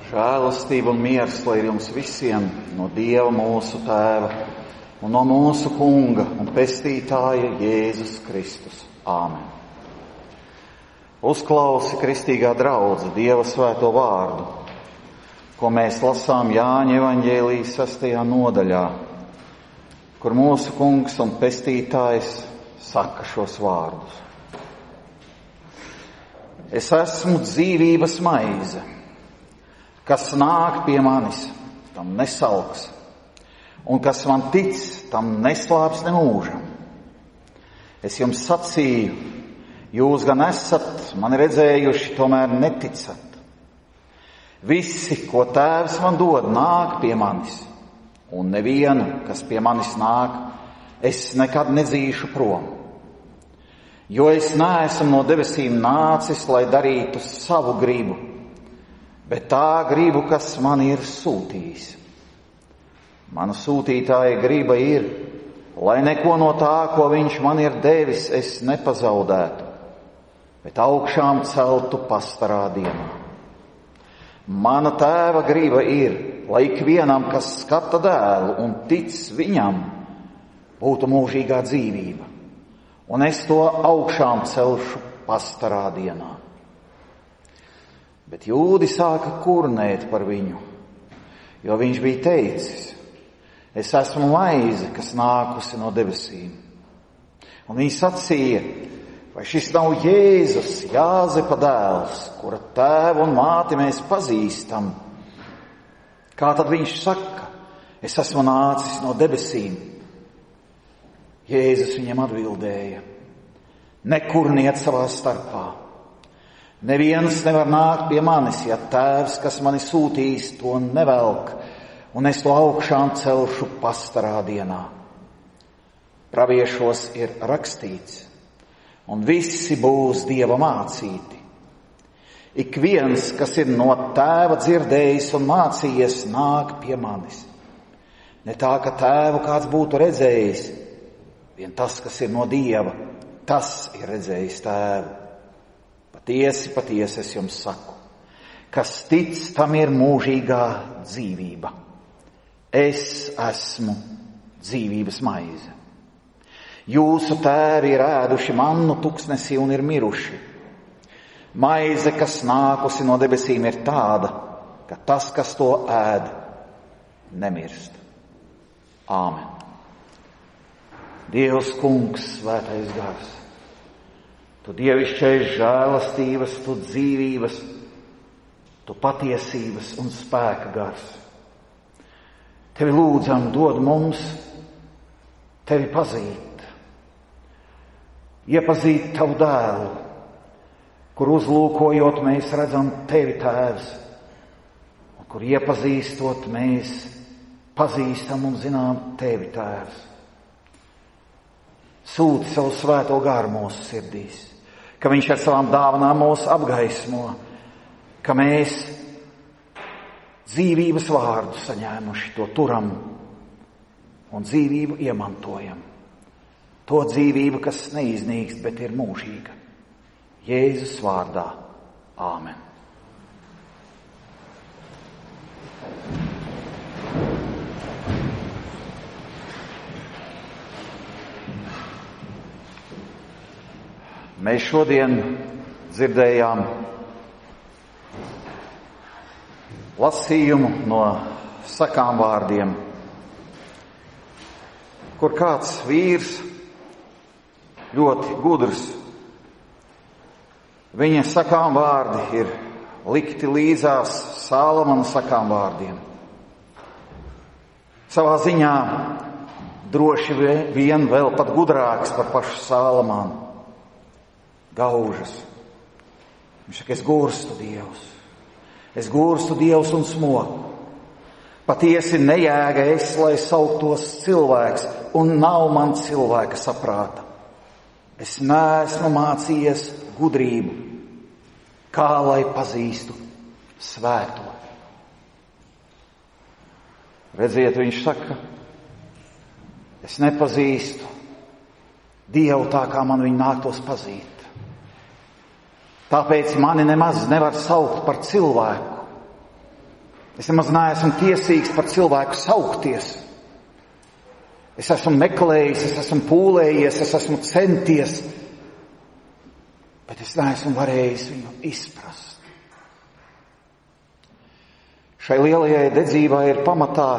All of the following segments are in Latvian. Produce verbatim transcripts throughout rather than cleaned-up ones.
Žēlastība un miers, lai ir jums visiem no Dieva mūsu Tēva un no mūsu Kunga un Pestītāja Jēzus Kristus. Āmen. Uzklausi, kristīgā draudze, Dieva svēto vārdu, ko mēs lasām Jāņa evaņģēlijas sastajā nodaļā, kur mūsu Kungs un Pestītājs saka šos vārdus. Es esmu dzīvības maize. Kas nāk pie manis, tam nesalks, un kas man tic, tam neslāps ne mūžam. Es jums sacīju, jūs gan esat mani redzējuši, tomēr neticat. Visi, ko Tēvs man dod, nāk pie manis, un nevienu, kas pie manis nāk, es nekad nedzīšu prom. Jo es neesmu no debesīm nācis, lai darītu savu gribu, bet tā gribu, kas man ir sūtījis. Mana sūtītāja griba ir, lai neko no tā, ko viņš man ir devis, es nepazaudētu, bet augšām celtu pastarā dienā. Mana Tēva griba ir, lai ikvienam, kas skata dēlu un tic viņam, būtu mūžīgā dzīvība, un es to augšām celšu pastarā dienā. Bet jūdi sāka kurnēt par viņu, jo viņš bija teicis, es esmu maize, kas nākusi no debesīm. Un viņi sacīja, vai šis nav Jēzus, Jāzepa dēls, kura tēvu un māti mēs pazīstam? Kā tad viņš saka, es esmu nācis no debesīm? Jēzus viņam atbildēja, nekurniet savā starpā. Neviens nevar nākt pie manis, ja Tēvs, kas mani sūtīs, to nevelk, un es to augšām celšu pastarā dienā. Praviešos ir rakstīts, un visi būs Dieva mācīti. Ik viens, kas ir no Tēva dzirdējis un mācījies, nāk pie manis. Ne tā, ka Tēvu kāds būtu redzējis, vien tas, kas ir no Dieva, tas ir redzējis Tēvu. Patiesi, patiesi es jums saku, kas tic, tam ir mūžīgā dzīvība. Es esmu dzīvības maize. Jūsu tēvi ir ēduši mannu tuksnesī un ir miruši. Maize, kas nākusi no debesīm, ir tāda, ka tas, kas to ēd, nemirst. Āmen. Dievs, Kungs, svētais gars, tu dievišķais žēlastības, tu dzīvības, tu patiesības un spēka gars. Tevi lūdzam, dod mums tevi pazīt, iepazīt tavu dēlu, kur uzlūkojot mēs redzam tevi, Tēvs, un kur iepazīstot mēs pazīstam un zinām tevi, Tēvs. Sūti savu svēto garu mūsu sirdīs, ka viņš ar savām dāvanām mūs apgaismo, ka mēs dzīvības vārdu saņēmuši, to turam un dzīvību iemantojam. To dzīvību, kas neiznīkst, bet ir mūžīga. Jēzus vārdā. Āmen. Mēs šodien dzirdējām lasījumu no sakām vārdiem, kur kāds vīrs, ļoti gudrs, viņa sakām vārdi ir likti līdzās Sālamana sakām vārdiem. Savā ziņā droši vien vēl pat gudrāks par pašu Sālamanu. Gaužas. Viņš saka, es gurstu Dievs. Es gurstu Dievs un smoku. Patiesi nejēga es, lai sauktos cilvēks, un nav man cilvēka saprāta. Es neesmu mācījies gudrību, kā lai pazīstu svēto. Redziet, viņš saka, es nepazīstu Dievu tā, kā man viņu nāktos pazīt. Tāpēc mani nemaz nevar saukt par cilvēku. Es nemaz neesmu tiesīgs par cilvēku saukties. Es esmu meklējis, es esmu pūlējies, es esmu centies, bet es neesmu varējis viņu izprast. Šai lielajai dedzībai ir pamatā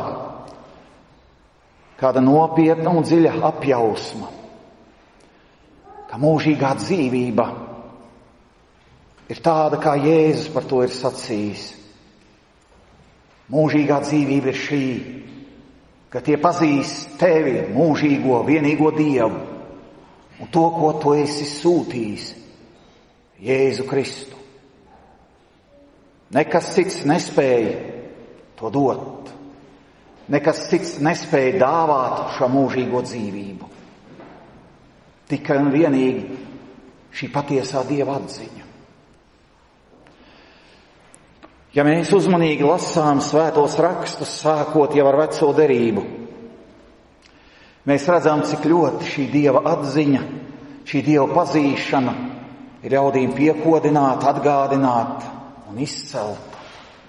kāda nopietna un dziļa apjausma, ka mūžīgā dzīvība ir tāda, kā Jēzus par to ir sacījis. Mūžīgā dzīvība ir šī, ka tie pazīst tevi, mūžīgo, vienīgo Dievu, un to, ko tu esi sūtījis, Jēzu Kristu. Nekas cits nespēja to dot. Nekas cits nespēja dāvāt šo mūžīgo dzīvību. Tikai un vienīgi šī patiesā Dieva atziņa. Ja mēs uzmanīgi lasām svētos rakstus, sākot jau ar veco derību, mēs redzam, cik ļoti šī Dieva atziņa, šī Dieva pazīšana ir ļaudīm piekodināta, atgādināta un izcelta.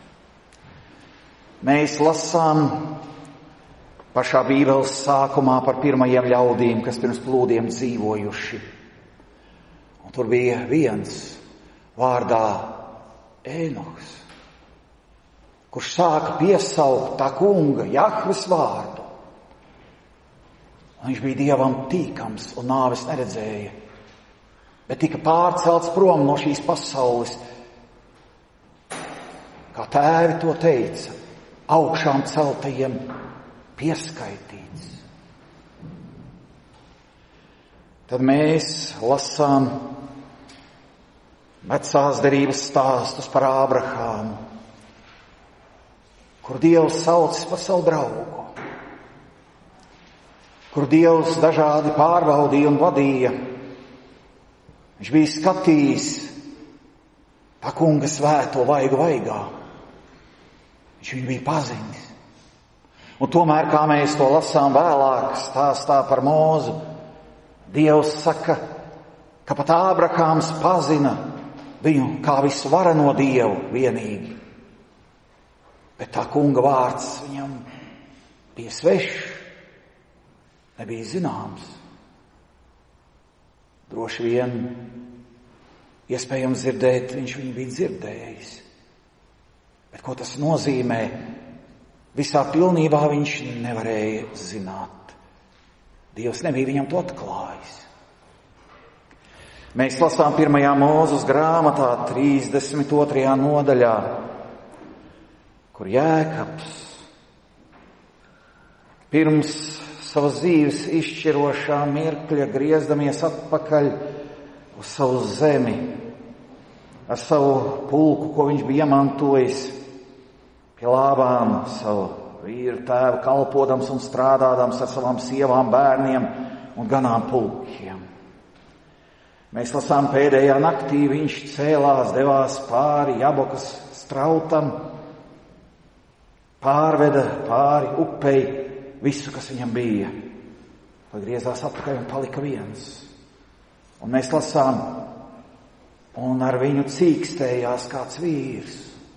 Mēs lasām pašā Bībeles sākumā par pirmajiem ļaudīm, kas pirms plūdiem dzīvojuši. Un tur bija viens vārdā Ēnohs, kurš sāka piesaukt tā kunga, Jahves vārdu. Un viņš bija Dievam tīkams un nāves neredzēja, bet tika pārcelts prom no šīs pasaules, kā tēvi to teica, augšām celtajiem pieskaitīts. Tad mēs lasām vecās derības stāstus par Ābrahāmu, kur Dievs saucis par savu draugu, kur Dievs dažādi pārbaudīja un vadīja. Viņš bija skatījis tā kunga svēto vaigu vaigā. Viņš viņu bija pazinis. Un tomēr, kā mēs to lasām vēlāk stāstā par Mūzu, Dievs saka, ka pat Ābrahāms pazina viņu kā visvareno Dievu vienīgi. Bet tā kunga vārds viņam bija svešs, nebija zināms. Droši vien, iespējams dzirdēt, viņš viņu bija dzirdējis. Bet ko tas nozīmē, visā pilnībā viņš nevarēja zināt. Dievs nebija viņam to atklājis. Mēs lasām pirmajā Mūzes grāmatā, trīsdesmit otrajā nodaļā, kur Jēkabs pirms savas dzīves izšķirošā mirkļa griezdamies atpakaļ uz savu zemi ar savu pulku, ko viņš bija iemantojis pie Lābām, savu vīru tēvu kalpodams un strādādams ar savām sievām, bērniem un ganām pulkiem. Mēs lasām pēdējā naktī viņš cēlās, devās pāri Jabokas strautam, pārveda pāri upei visu, kas viņam bija. Pagriezās atpakaļ un palika viens. Un mēs lasām, un ar viņu cīkstējās kāds vīrs.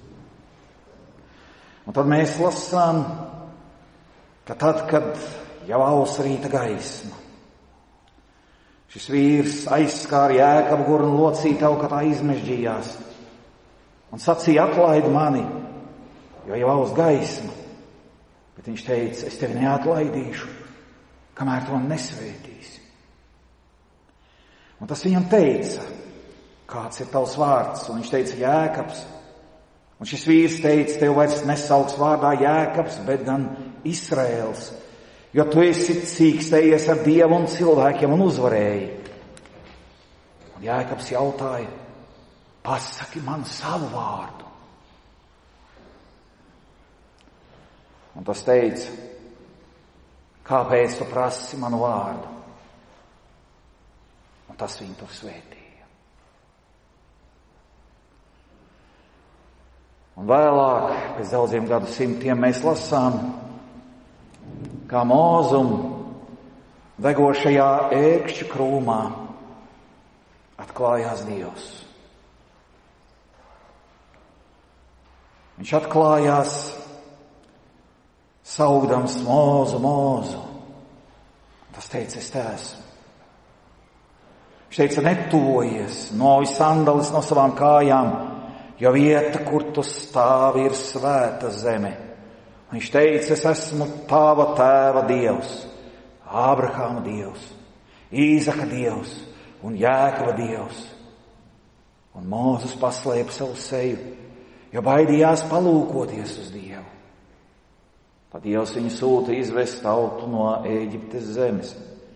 Un tad mēs lasām, ka tad, kad jau aus rīta gaisma, šis vīrs aizskāra Jēkabu gurnu locītavu, ka tā izmežģījās, un sacīja, atlaid mani, jo jau aus gaisma. Bet viņš teica, es tevi neatlaidīšu, kamēr to nesvētīsi. Un tas viņam teica, kāds ir tavs vārds, un viņš teica Jēkabs. Un šis vīrs teica, tev vairs nesauks vārdā Jēkabs, bet gan Israēls, jo tu esi cīkstējies ar Dievu un cilvēkiem un uzvarēji. Un Jēkabs jautāja, pasaki man savu vārdu. Un tas teica, kāpēc tu prasi manu vārdu? Un tas viņu tur svētīja. Un vēlāk, pēc daudziem gadu simtiem, mēs lasām, kā Mūzum degošajā ērkšķu krūmā atklājās Dievs. Viņš atklājās saugdams Mūzu, Mūzu. Tas teica, es te esmu. Viņš teica, netuvojies, novi sandalis no savām kājām, jo vieta, kur tu stāvi, ir svēta zeme. Viņš teica, es esmu tava tēva Dievs, Ābrahāma Dievs, Īzaka Dievs un Jēkaba Dievs. Un Mūzes paslēpa savu seju, jo baidījās palūkoties uz Dievu. Tad Dievs viņu sūta izvest tautu no Ēģiptes zemes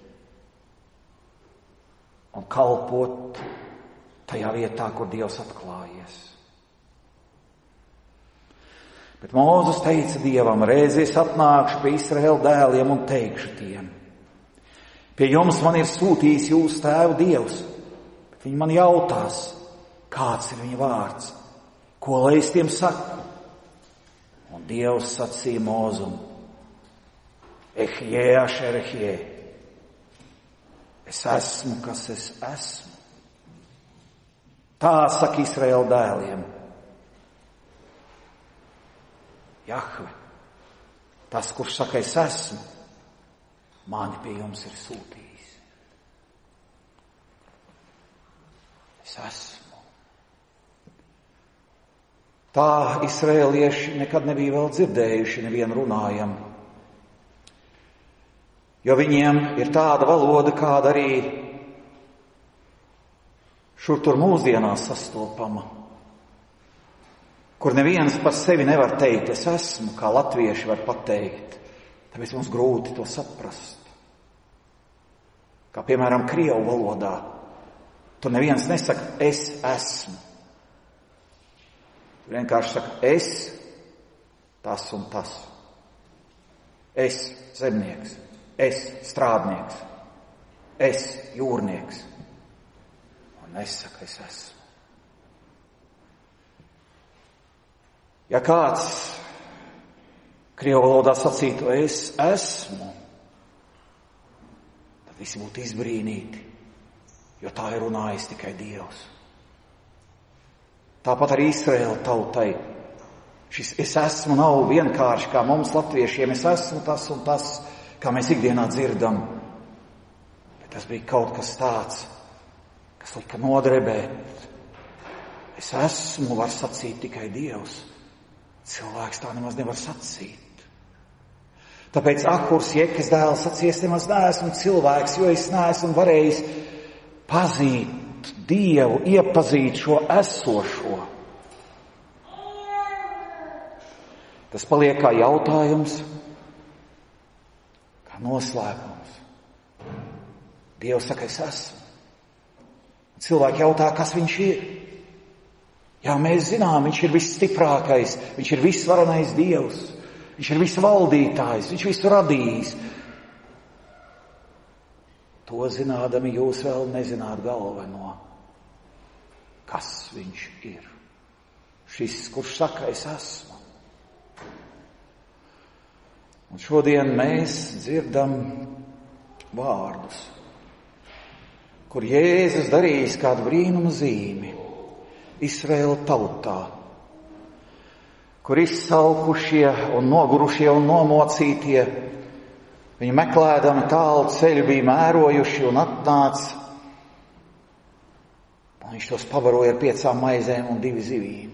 un kalpot tajā vietā, kur Dievs atklājies. Bet Mūzes teica Dievam, reiz es atnākšu pie Izraēla dēliem un teikšu tiem, pie jums man ir sūtījis jūsu tēvu Dievs, bet viņi man jautās, kāds ir viņa vārds, ko lai es tiem saku? Un Dievs sacīja Mūzum, Ehjē ašer Ehjē, es esmu, kas es esmu. Tā saka Izraēla dēliem. Jahve, tas, kurš saka, es esmu, mani pie jums ir sūtījis. Es esmu. Tā izraēlieši nekad nebija vēl dzirdējuši nevienu runājumu, jo viņiem ir tāda valoda, kāda arī šur tur mūsdienās sastopama, kur neviens par sevi nevar teikt, es esmu, kā latvieši var pateikt, tāpēc mums grūti to saprast. Kā piemēram krievu valodā, tur neviens nesaka, es esmu. Vienkārši saka, es, tas un tas. Es zemnieks, es strādnieks, es jūrnieks. Un nesaka, es esmu. Ja kāds krievu valodā sacītu, es esmu, tad visi būtu izbrīnīti, jo tā ir runājis tikai Dievs. Tāpat arī Izraēla tautai. Šis es esmu nav vienkārši kā mums latviešiem, es esmu tas un tas, kā mēs ikdienā dzirdam. Bet tas bija kaut kas tāds, kas lika nodrebēt. Es esmu, var sacīt tikai Dievs. Cilvēks tā nemaz nevar sacīt. Tāpēc Ahurs, Jekes dēls, sacīja, es nemaz neesmu cilvēks, jo es neesmu varējis pazīt Dievu, iepazīt šo esošo. Tas paliek kā jautājums, kā noslēpums. Dievs saka, es esmu. Cilvēki jautā, kas viņš ir. Jā, mēs zinām, viņš ir visstiprākais, viņš ir visvarenais Dievs, viņš ir visvaldītājs, viņš visu radījis. To zinādami jūs vēl nezināt galveno, kas viņš ir. Šis, kurš saka, es esmu. Un šodien mēs dzirdam vārdus, kur Jēzus darījis kādu brīnumu zīmi Izraēla tautā, kur izsalkušie un nogurušie un nomocītie, viņi meklēdami tālu ceļu bija mērojuši un atnāca, un viņš tos pabaroja ar piecām maizēm un divi zivīm.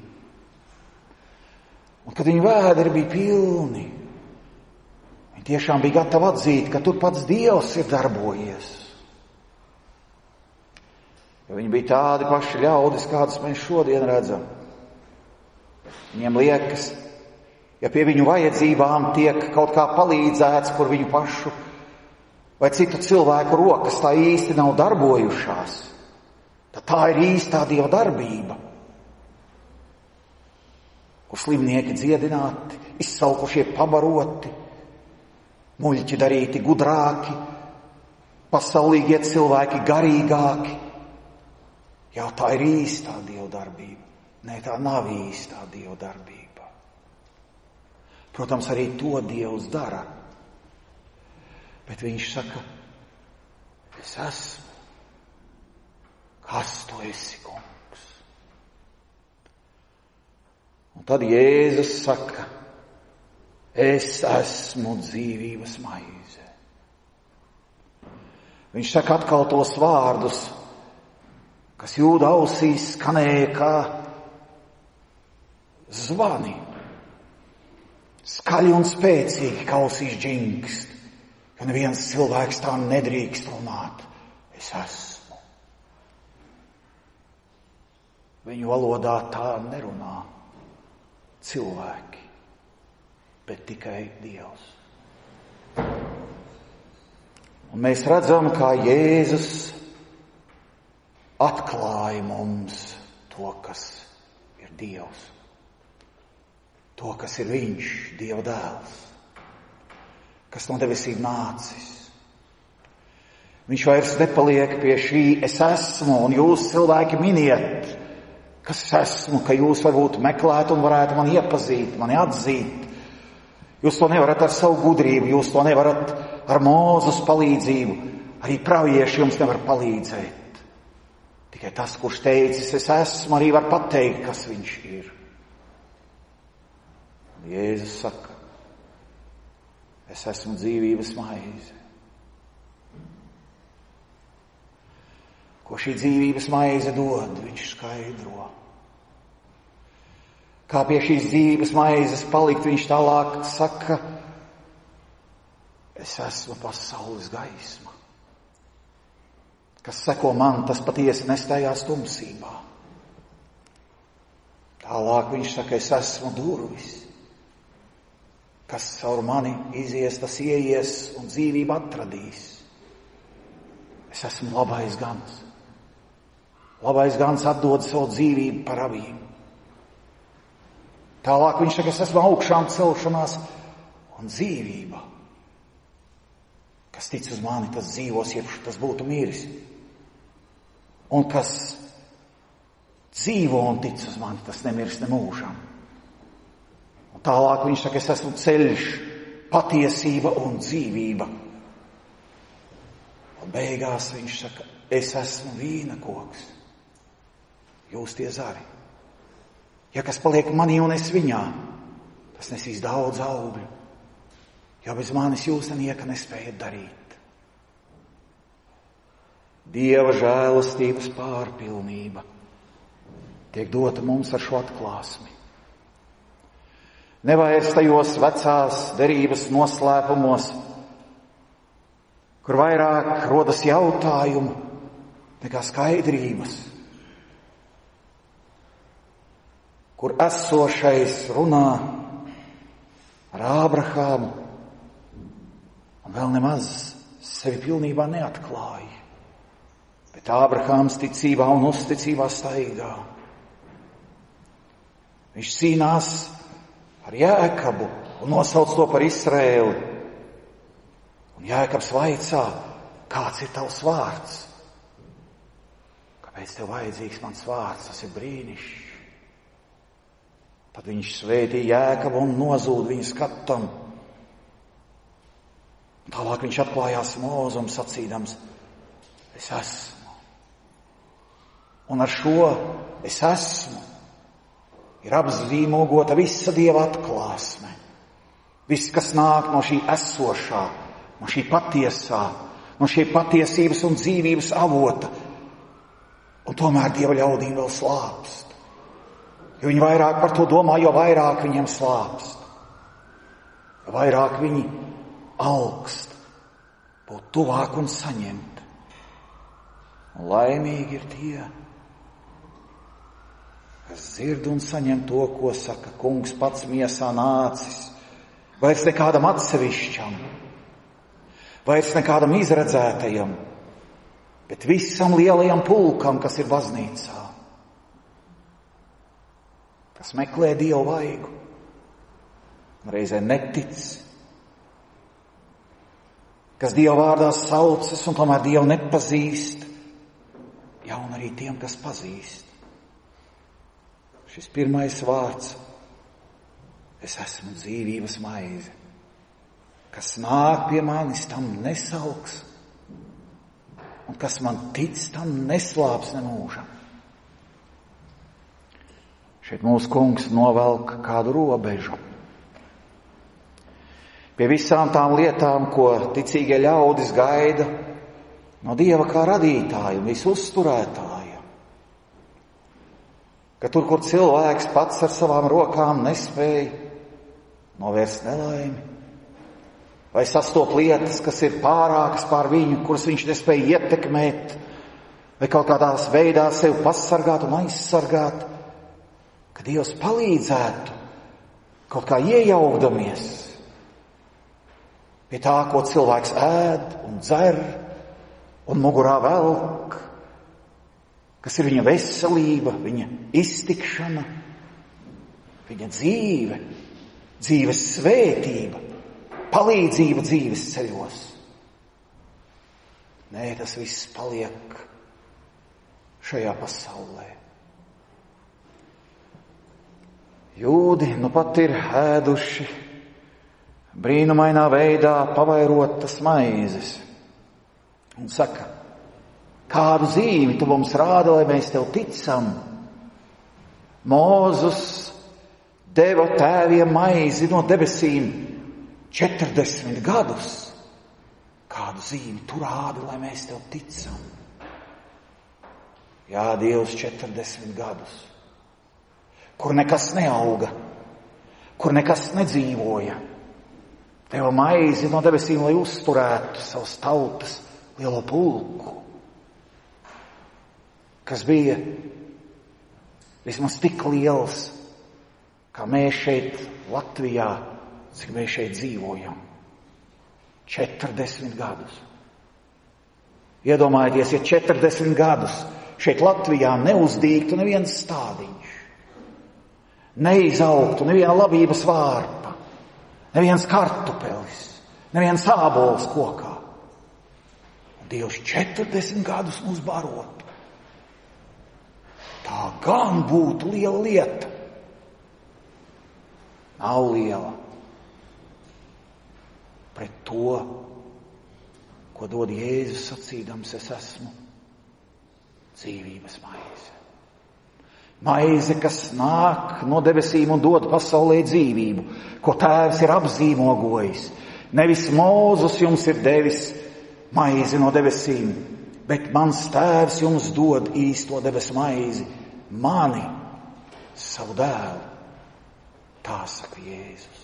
Un kad viņu vēderi bija pilni, viņi tiešām bija gatavi atzīt, ka tur pats Dievs ir darbojies. Jo viņi bija tādi paši ļaudis, kādus mēs šodien redzam. Viņiem liekas, ja pie viņu vajadzībām tiek kaut kā palīdzēts, kur viņu pašu vai citu cilvēku rokas tā īsti nav darbojušās, tad tā ir īstā Dieva darbība. Kur slimnieki dziedināti, izsalkušie pabaroti, muļķi darīti gudrāki, pasaulīgie cilvēki garīgāki. Jā, tā ir īstā Dieva darbība. Nē, tā nav īstā Dieva darbība. Protams, arī to Dievs dara. Bet viņš saka, es esmu. Kas tu esi, kungs? Un tad Jēzus saka, Es esmu dzīvības maize. Viņš saka atkal tos vārdus, kas Jūda ausīs skanēja kā zvani. Skaļi un spēcīgi kā ausīs džingst, ka neviens cilvēks tā nedrīkst runāt. Es esmu. Viņu valodā tā nerunā cilvēki, bet tikai Dievs. Un mēs redzam, kā Jēzus atklāja mums to, kas ir Dievs. To, kas ir Viņš, Dieva dēls, kas no debesīm nācis. Viņš vairs nepaliek pie šī es esmu, un jūs cilvēki miniet, kas es esmu, ka jūs varbūt meklētu un varētu mani iepazīt, mani atzīt. Jūs to nevarat ar savu gudrību, jūs to nevarat ar Mūzes palīdzību, arī pravieši jums nevar palīdzēt. Tikai tas, kurš teicis, es esmu, arī var pateikt, kas viņš ir. Jēzus saka, es esmu dzīvības maize. Ko šī dzīvības maize dod, viņš skaidro. Kā pie šīs dzīvības maizes palikt, viņš tālāk saka, es esmu pasaules gaisma. Kas seko man, tas patiesi nestājās tumsībā. Tālāk viņš saka, es esmu durvis. Kas caur mani izies, tas ieies un dzīvību atradīs. Es esmu labais gans. Labais gans atdod savu dzīvību par avīm. Tālāk viņš saka, es esmu augšām celšanās un dzīvība. Kas tic uz mani, tas dzīvos, jeb tas būtu miris. Un kas dzīvo un tic uz mani, tas nemirs ne mūžam. Un tālāk viņš saka, es esmu ceļš, patiesība un dzīvība. Un beigās viņš saka, es esmu vīna koks. Jūs tie zari. Ja kas paliek manī un es viņā, tas nesīs daudz augļu. Jo bez manis jūs nieka nespējat darīt. Dieva žēlastības pārpilnība tiek dota mums ar šo atklāsmi. Nevairs tajos vecās derības noslēpumos, kur vairāk rodas jautājumu nekā skaidrības, kur esošais runā ar Ābrahāmu un vēl nemaz sevi pilnībā neatklāja, bet Ābrahāms ticībā un uzticībā staigā. Viņš cīnās ar Jēkabu un nosauc to par Izraēli. Un Jēkabs vaicā, kāds ir tavs vārds? Kāpēc tev vajadzīgs mans vārds? Tas ir brīnišķīgi. Tad viņš svētīja Jēkabu un nozūd viņu skatam. Tālāk viņš atklājās Mūzum sacīdams, es esmu. Un ar šo es esmu ir apzīmogota visa Dieva atklāsme. Viss, kas nāk no šī esošā, no šī patiesā, no šī patiesības un dzīvības avota. Un tomēr Dieva ļaudīm vēl slāpst. Jo viņi vairāk par to domā, jo vairāk viņiem slāpst. Jo vairāk viņi alkst būt tuvāk un saņemt. Un laimīgi ir tie, kas dzird un saņem to, ko saka kungs pats miesā nācis, vairs nekādam atsevišķam, vairs nekādam izredzētajam, bet visam lielajam pulkam, kas ir baznīcā, kas meklē Dievu vaigu, un reizē netic, kas Dieva vārdā saucas un tomēr Dievu nepazīst, ja un arī tiem, kas pazīst. Šis pirmais vārds, es esmu dzīvības maize, kas nāk pie manis, tam nesalks, un kas man tic, tam neslāps nemūžam. Šeit mūsu kungs novelk kādu robežu. Pie visām tām lietām, ko ticīgie ļaudis gaida no Dieva kā radītāja un visu uzturētāja. Ka tur, kur cilvēks pats ar savām rokām nespēja novērst nelaimi, vai sastop lietas, kas ir pārākas pār viņu, kuras viņš nespēja ietekmēt, vai kaut kādās veidā sevi pasargāt un aizsargāt, ka Dievs palīdzētu kaut kā iejaukdamies pie tā, ko cilvēks ēd un dzer un mugurā velk, kas ir viņa veselība, viņa iztikšana, viņa dzīve, dzīves svētība, palīdzība dzīves ceļos. Nē, tas viss paliek šajā pasaulē. Jūdi nu pat ir ēduši brīnumainā veidā pavairotas maizes un saka, kādu zīmi tu mums rāda, lai mēs tev ticam? Mūzus deva tēviem maizi no debesīm četrdesmit gadus. Kādu zīmi tu rādi, lai mēs tev ticam? Jā, Dievs, četrdesmit gadus, kur nekas neauga, kur nekas nedzīvoja. Deva maizi no debesīm, lai uzturētu savas tautas lielo pulku, kas bija vismaz tik liels, kā mēs šeit Latvijā, cik mēs šeit dzīvojam. četrdesmit gadus. Iedomājieties, ja četrdesmit gadus šeit Latvijā neuzdīgtu neviens stādiņš, neizaugtu neviena labības vārpa, neviens kartupelis, neviens ābols kokā. Un Dievs četrdesmit gadus mums barotu. Tā gan būtu liela lieta. Nav liela pret to, ko dod Jēzus sacīdams, es esmu dzīvības maize. Maize, kas nāk no debesīm un dod pasaulē dzīvību, ko Tēvs ir apzīmogojis. Nevis Mūzus jums ir devis maizi no debesīm, bet mans Tēvs jums dod īsto debesu maizi, mani, savu dēlu. Tā saka Jēzus.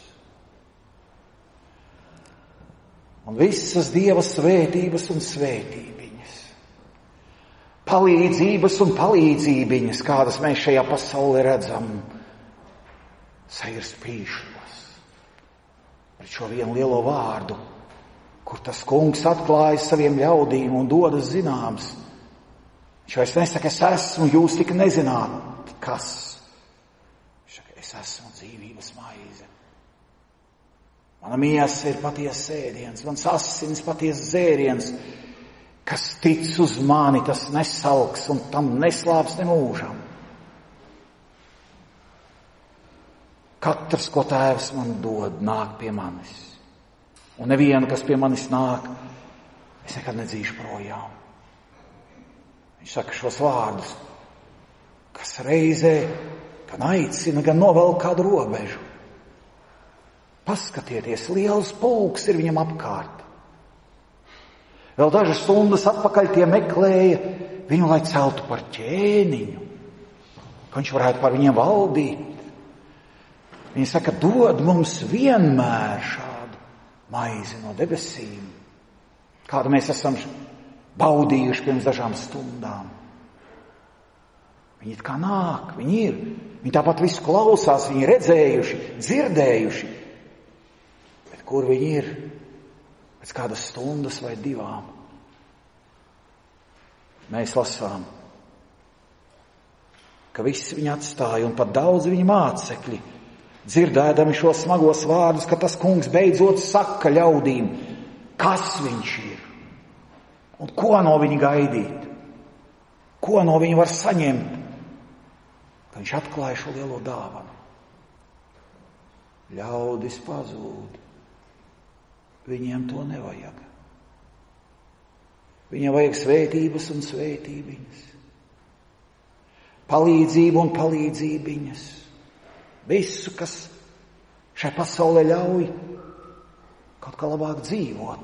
Un visas Dieva svētības un svētībiņas, palīdzības un palīdzībiņas, kādas mēs šajā pasaulē redzam, sairst pīšos pret šo vienu lielo vārdu, kur tas kungs atklājas saviem ļaudīm un dodas zināms. Viņš vairs nesaka, es esmu, jūs tik nezināt, kas. Viņš saka, es esmu dzīvības maize. Mana miesa ir patiesa ēdiens, mans asins patiesa dzēriens. Kas tic uz mani, tas nesalks un tam neslāps nemūžam. Katrs, ko Tēvs man dod, nāk pie manis. Un neviena, kas pie manis nāk, es nekad nedzīšu projām. Viņš saka šos vārdus, kas reizē gan aicina, gan novelk kādu robežu. Paskatieties, liels pulks ir viņam apkārt. Vēl dažas stundas atpakaļ tie meklēja viņu, lai celtu par ķēniņu, ka viņš varētu par viņiem valdīt. Viņi saka, dod mums vienmēr šādu maizi no debesīm, kādu mēs esam baudījuši pirms dažām stundām. Viņi it kā nāk, viņi ir, viņi tāpat visu klausās, viņi redzējuši, dzirdējuši. Bet kur viņi ir? Pēc kādas stundas vai divām. Mēs lasām, ka visi viņu atstāja un pat daudz viņa mācekļi, dzirdēdami šos smagos vārdus, ka tas kungs beidzot saka ļaudīm, kas viņš ir un ko no viņa gaidīt, ko no viņa var saņemt, ka viņš atklāja šo lielo dāvanu. Ļaudis pazūd. Viņiem to nevajag. Viņiem vajag svētības un svētībiņas, palīdzību un palīdzībiņas, visu, kas šai pasaulē ļauj kaut kā labāk dzīvot.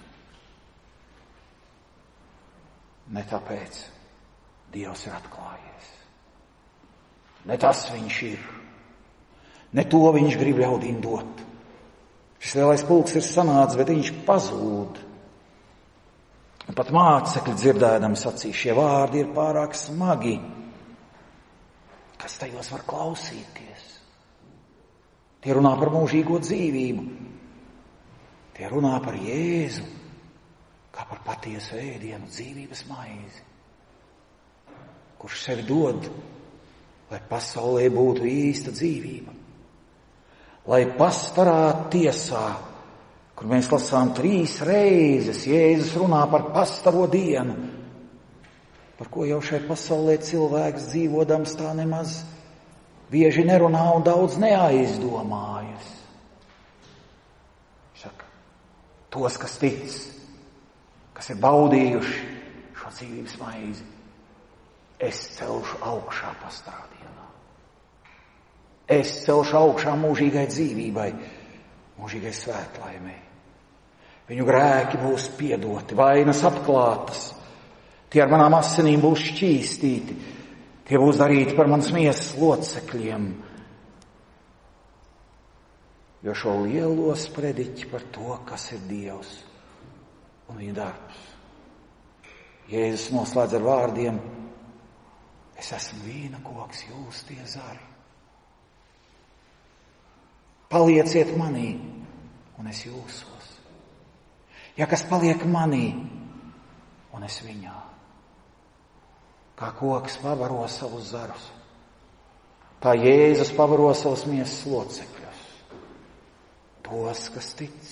Ne tāpēc Dievs ir atklājies. Ne tas viņš ir. Ne to viņš grib ļaudīm dot. Šis lielais pulks ir sanācis, bet viņš pazūd. Un pat mācekļi dzirdēdami sacīja, šie vārdi ir pārāk smagi. Kas tajos var klausīties? Tie runā par mūžīgo dzīvību. Tie runā par Jēzu, kā par patiesu ēdienu, dzīvības maizi, kurš sevi dod, lai pasaulē būtu īsta dzīvība. Lai pastarā tiesā, kur mēs lasām trīs reizes, Jēzus runā par pastaro dienu, par ko jau šai pasaulē cilvēks dzīvodams tā nemaz bieži nerunā un daudz neaizdomājas. Saka, tos, kas tic, kas ir baudījuši šo dzīvības maizi, es celšu augšā pastarā dienā. Es celšu augšā mūžīgai dzīvībai, mūžīgai svētlaimei. Viņu grēki būs piedoti, vainas atklātas, tie ar manām asinīm būs šķīstīti, tie būs darīti par manas miesas locekļiem. Jo šo lielo sprediķi par to, kas ir Dievs un viņa darbs. Jēzus noslēdz ar vārdiem, es esmu vīna koks, jūs tie zari. Palieciet manī, un es jūsos. Ja kas paliek manī, un es viņā. Kā koks pavaro savus zarus, tā Jēzus pavaro savus miesas locekļus. Tos, kas tic.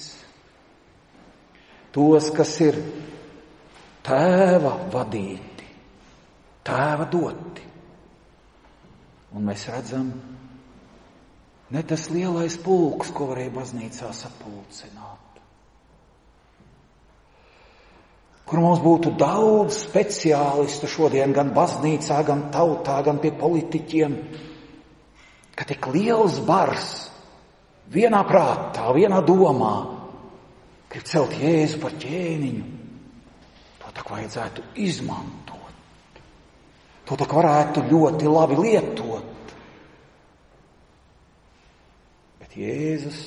Tos, kas ir tēva vadīti, tēva doti. Un mēs redzam, ne tas lielais pulks, ko varēja baznīcā sapulcināt. Kur mums būtu daudz speciālistu šodien, gan baznīcā, gan tautā, gan pie politiķiem, ka tik liels bars vienā prātā, vienā domā grib celt Jēzu par ķēniņu. To tak vajadzētu izmantot. To tak varētu ļoti labi lietot. Bet Jēzus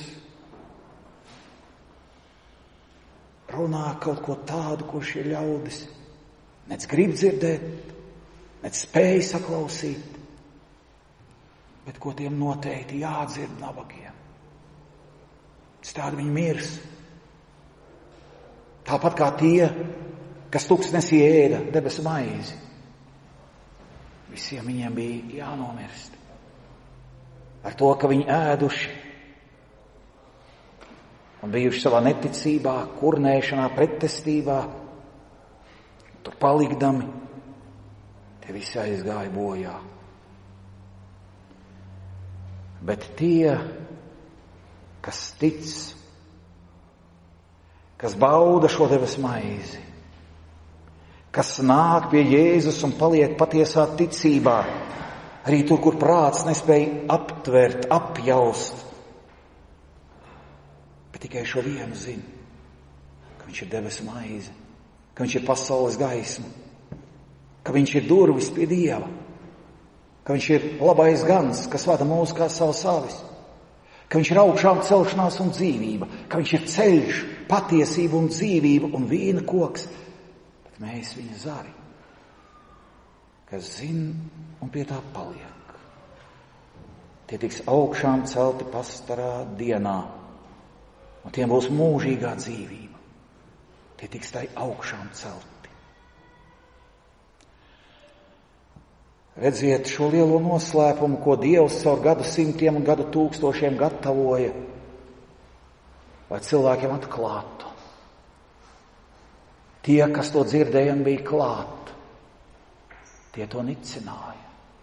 runā kaut ko tādu, ko šie ļaudis nec grib dzirdēt, nec spēj saklausīt, bet ko tiem noteikti jādzird nabagiem. Tādi viņi mirs. Tāpat kā tie, kas tūkstnesī ēda debesu maizi. Visiem viņiem bija jānomirst. Ar to, ka viņi ēduši un bijuši savā neticībā, kurnēšanā, pretestībā, tur palikdami, tie visi aizgāja bojā. Bet tie, kas tic, kas bauda šo debesu maizi, kas nāk pie Jēzus un paliek patiesā ticībā, arī tur, kur prāts nespēja aptvert, apjaust, bet tikai šo vienu zina, ka viņš ir debesu maize, ka viņš ir pasaules gaisma, ka viņš ir durvis pie Dieva, ka viņš ir labais gans, kas vada mūs kā savs avis, ka viņš ir augšām celšanās un dzīvība, ka viņš ir ceļš, patiesība un dzīvība un vīna koks, bet mēs viņa zari, kas zina un pie tā paliek. Tie tiks augšām celti pastarā dienā, un tiem būs mūžīgā dzīvība. Tie tiks tai augšām celti. Redziet šo lielo noslēpumu, ko Dievs caur gadu simtiem un gadu tūkstošiem gatavoja, lai cilvēkiem atklātu. Tie, kas to dzirdēja un bija klāt, tie to nicināja.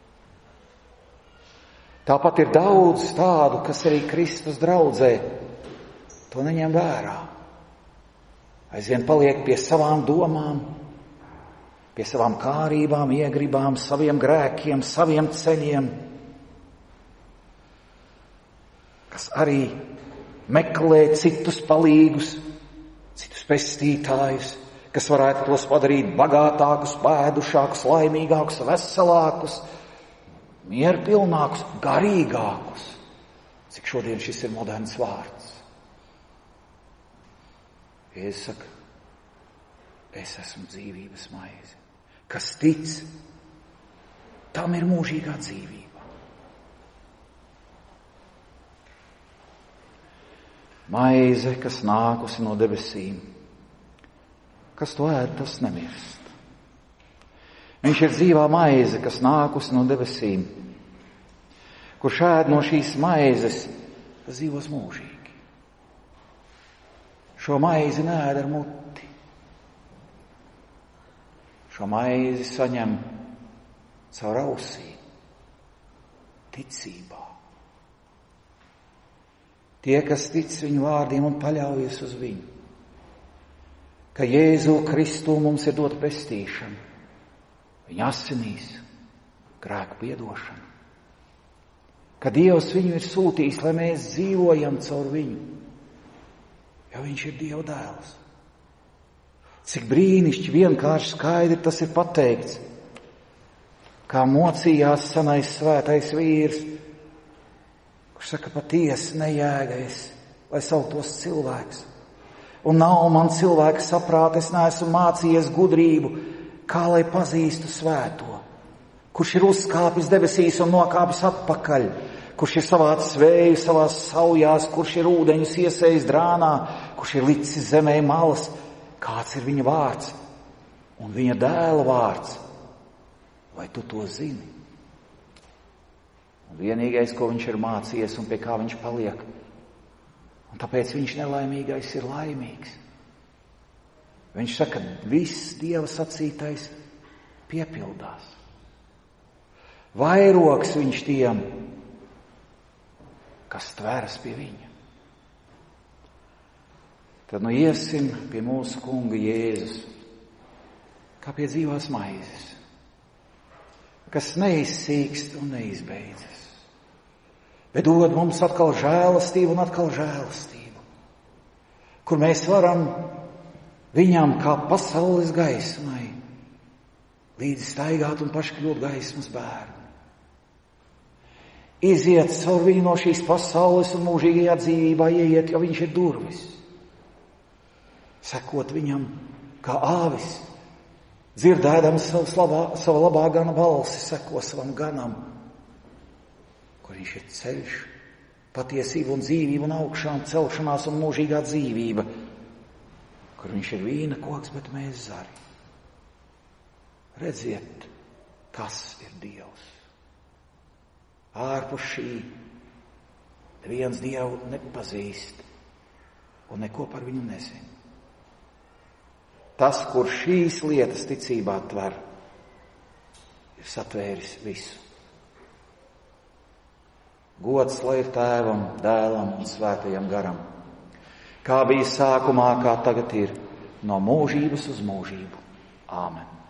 Tāpat ir daudz tādu, kas arī Kristus draudzē to neņem vērā. Aizvien paliek pie savām domām, pie savām kārībām, iegribām, saviem grēkiem, saviem ceļiem, kas arī meklē citus palīgus, citus pestītājus, kas varētu tos padarīt bagātākus, pēdušākus, laimīgākus, veselākus, mierpilnākus, garīgākus. Cik šodien šis ir moderns vārds. Jēzus saka, es esmu dzīvības maize. Kas tic, tam ir mūžīgā dzīvība. Maize, kas nākusi no debesīm. Kas to ēd, tas nemirst. Viņš ir dzīvā maize, kas nākusi no debesīm. Kurš ēd no šīs maizes, tas dzīvos mūžīgi. Šo maizi neēd ar muti. Šo maizi saņem caur ausīm, ticībā. Tie, kas tic viņu vārdiem un paļaujas uz viņu, ka Jēzu Kristu mums ir dot pestīšana, viņa asinīs, grēku piedošana, ka Dievs viņu ir sūtījis, lai mēs dzīvojam caur viņu, jo viņš ir Dieva dēls. Cik brīnišķi, vienkārši skaidri tas ir pateikts, kā mocījās senais svētais vīrs, kurš saka, patiesi nejēgais, lai sauktos cilvēks. Un nav man cilvēka saprāta, es neesmu mācījies gudrību, kā lai pazīstu svēto, kurš ir uzkāpis debesīs un nokāpis atpakaļ, kurš ir savācis vēju savās saujās, kurš ir ūdeņus iesējis drānā, kurš ir licis zemē malas, kāds ir viņa vārds un viņa dēla vārds. Vai tu to zini? Un vienīgais, ko viņš ir mācījies un pie kā viņš paliek, un tāpēc viņš nelaimīgais ir laimīgs. Viņš saka, viss Dieva sacītais piepildās. Vairogs viņš tiem, kas tveras pie viņa. Tad nu iesim pie mūsu kunga Jēzus, kā pie dzīvās maizes, kas neizsīkst un neizbeidzas, bet dod mums atkal žēlastību un atkal žēlastību, kur mēs varam viņam kā pasaules gaismai līdzi staigāt un paši kļūt gaismas bērni. Iziet caur viņu no šīs pasaules un mūžīgajā dzīvībā ieiet, jo viņš ir durvis. Sekot viņam kā āvis, dzirdēdams labā, savu labā gana balsi, seko savam ganam, kur viņš ir ceļš, patiesība un dzīvība un augšām celšanās un mūžīgā dzīvība, kur viņš ir vīna koks, bet mēs zari. Redziet, kas ir Dievs. Ārpus šī neviens Dievu nepazīst un neko par viņu nezina. Tas, kur šīs lietas ticībā tver, ir satvēris visu. Gods lai ir Tēvam, Dēlam un Svētajam garam, kā bija sākumā, kā tagad ir, no mūžības uz mūžību. Āmen.